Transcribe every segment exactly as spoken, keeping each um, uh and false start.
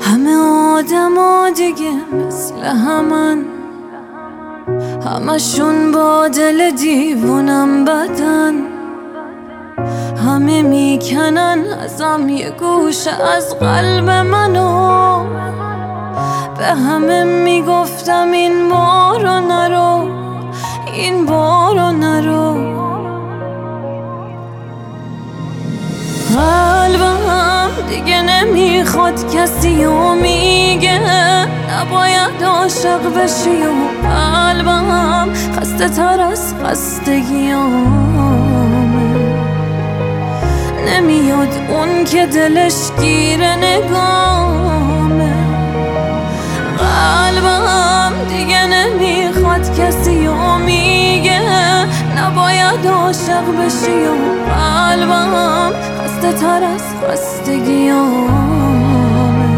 همه آدما دیگه مثل همن، همشون با دل دیوونم بدن، همه میکنن ازم یه گوشه از قلب منو. به همه میگفتم این بارو نرو، این بارو نرو. قلبم دیگه نمیخواد کسی و میگه نباید عاشق بشی، و قلبم خسته تر از خستگیامه. نمیاد اون که دلش گیر نگامه. قلبم دیگه نمیخواد کسی و میگه نباید عاشق بشی، و قلبم خسته تر از خستگیامه.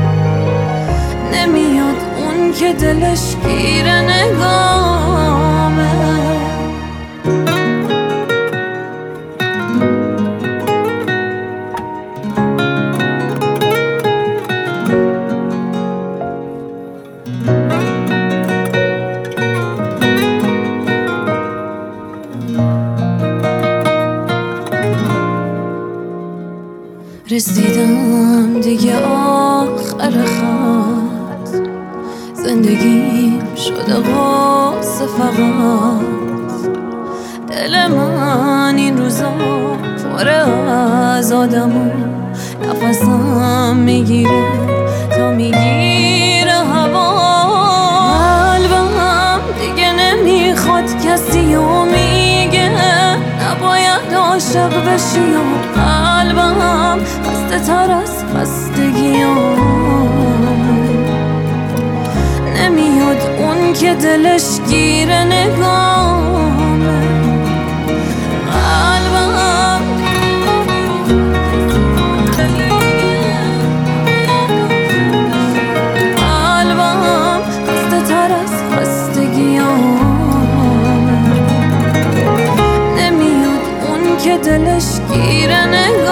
نمیاد اون که دلش گیر نگامه. رسیدم دیگه آخر خط، زندگیم شده قصه فقط. دل من این روزا پره از آدمو، نفسم میگیره تا میگیره هوا. قلبم دیگه نمیخواد کسی و میگه نباید عاشق بشی، و قلبم خسته تر از خستگیام. نمیاد اون که دلش گیر نگامه. قلبم قلبم خسته تر از خستگیام. نمیاد اون که دلش گیر نگامه.